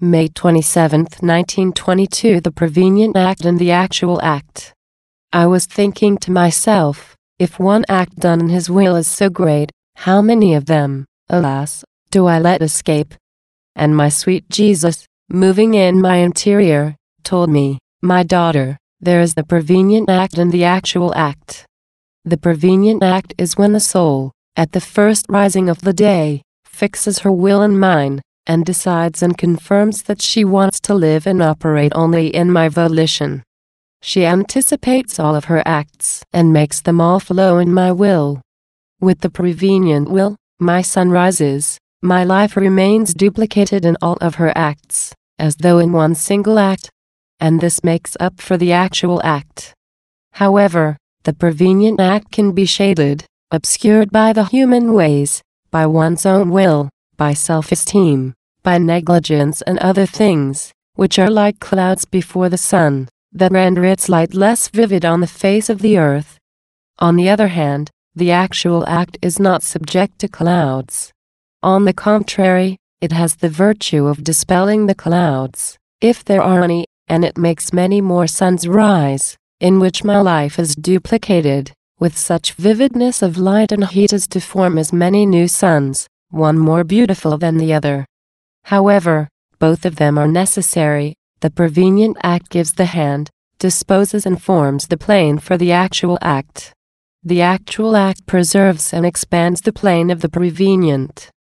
May 27, 1922. The Prevenient Act and the Actual Act. I was thinking to myself, if one act done in His will is so great, how many of them, alas, do I let escape? And my sweet Jesus, moving in my interior, told me, my daughter, there is the Prevenient Act and the Actual Act. The Prevenient Act is when the soul, at the first rising of the day, fixes her will and mine, and decides and confirms that she wants to live and operate only in my volition. She anticipates all of her acts and makes them all flow in my will. With the prevenient will, my sun rises, my life remains duplicated in all of her acts, as though in one single act, and this makes up for the actual act. However, the prevenient act can be shaded, obscured by the human ways, by one's own will, by self-esteem, by negligence and other things, which are like clouds before the sun, that render its light less vivid on the face of the earth. On the other hand, the actual act is not subject to clouds. On the contrary, it has the virtue of dispelling the clouds, if there are any, and it makes many more suns rise, in which my life is duplicated, with such vividness of light and heat as to form as many new suns, one more beautiful than the other. However, both of them are necessary. The prevenient act gives the hand, disposes and forms the plane for the actual act. The actual act preserves and expands the plane of the prevenient.